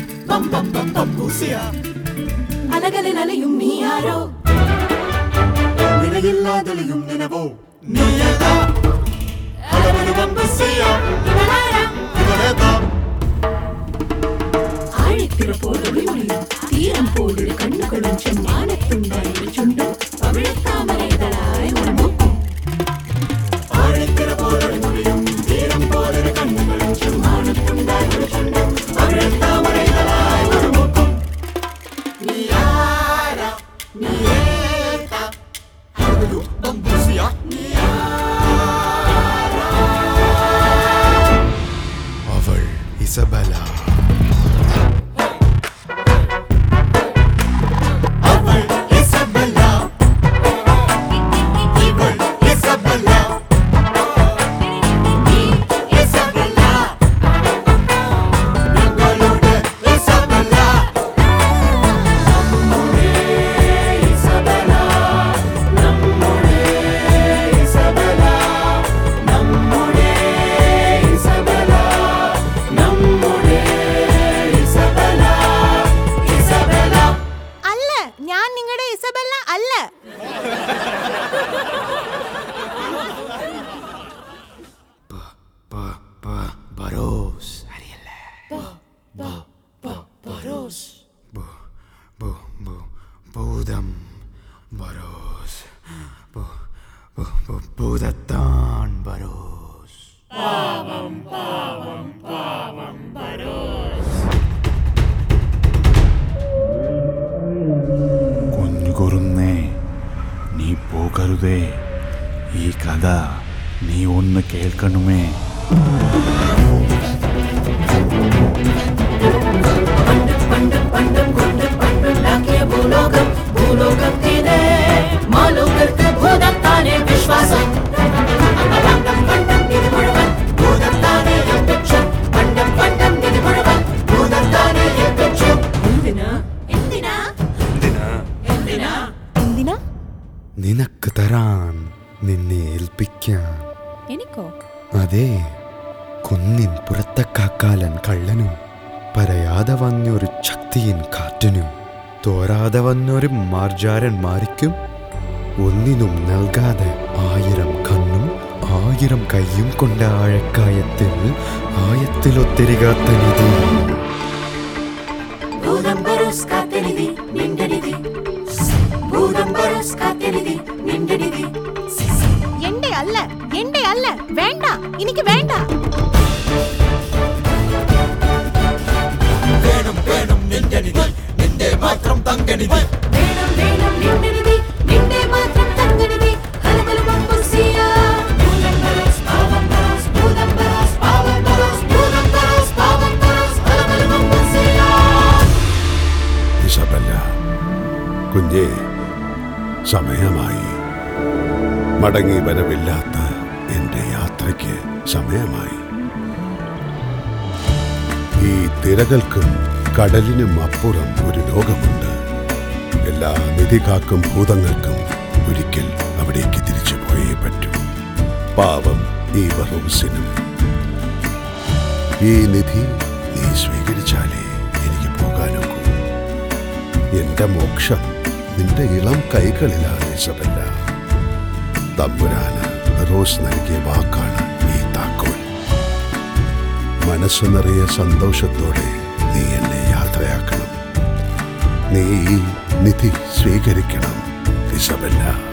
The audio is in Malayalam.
അലകളിൽ അലയും നീ ആരോ വിലയില്ലാതെളിയും നിലവോ നീയതാ അലവൊരു ബംബസിയ ഇവളേതാ ആഴത്തിര പോലൊളിയൊളിയും തീരം പോലൊരു കണ്ണുകളും ചെമ്മാനത്തുണ്ടായി ചുണ്ടും പവിഴത്താമരകളായി ഒരു മൂക്കും ആഴത്തിര പോലൊളിയൊളിയും തീരം പോലൊരു കണ്ണുകളും ചെമ്മാനത്തുണ്ടായി ഒരു ചുണ്ടും പവിഴത്താമരകളായി ഒരു മൂക്കും നീയാരാ നീയേതാ അലവൊരു ബംബസിയ അവൾ ഇസബല ഭൂതം ബറോസ് ഭൂതത്താൻ ബറോസ് പാവം പാവം പാവം ബറോസ് കുഞ്ഞുകുറുന്നേ നീ പോകരുതേ ഈ കഥ നീ ഒന്ന് കേൾക്കണമേ നിനക്ക് തരാൻ നിന്നെ ഏൽപ്പിക്കാൻ എനിക്കോ അതെ കുന്നിൻ പുറത്തെ കാക്കാലൻ കള്ളനും പറയാതെ വന്നൊരു ശക്തിയിൻ കാറ്റിനും തോരാതെ വന്നൊരു മാർജാരൻ മാരിക്കും ഒന്നിനും നൽകാതെ 1000 കണ്ണും 1000 കൈയും കൊണ്ട ആയത്തിലൊത്തിരികാത്ത നിധി എന്റെ അല്ല വേണ്ട എനിക്ക് വേണ്ട വേണം വേണം നിന്റെ നിധി നിന്റെ മാത്രം തങ്കനിധി വേണം വേണം നിന്റെ നിധി നിന്റെ മാത്രം തങ്കനിധി അലവൊരു ബംബസിയ ഭൂതം ബറോസ് പാവം ബറോസ് ഭൂതം ബറോസ് പാവം ബറോസ് ഭൂതം ബറോസ് പാവം ബറോസ് അലവൊരു ബംബസിയ ഇസബല്ല കുഞ്ഞേ സമയമായി മടങ്ങി വരവില്ലാത്ത എൻ്റെ യാത്രയ്ക്ക് സമയമായി ഈ തിരകൾക്കും കടലിനും അപ്പുറം ഒരു ലോകമുണ്ട് എല്ലാ നിധി കാക്കും ഭൂതങ്ങൾക്കും ഒരിക്കൽ അവിടേക്ക് തിരിച്ചു പോയേ പറ്റൂ പാവം ഈ ബറോസിനും ഈ നിധി നീ സ്വീകരിച്ചാലേ എനിക്ക് പോകാനൊക്കൂ എന്റെ മോക്ഷം നിന്റെ ഇളം കൈകളിലാണ് ഇസബല്ല തമ്പുരാന് റോസ് നൽകിയ വാക്കാണ് ഈ താക്കോൽ മനസ്സു നിറയെ സന്തോഷത്തോടെ നീ എന്നെ യാത്രയാക്കണം നീ ഈ നിധി സ്വീകരിക്കണം ഇസബല്ല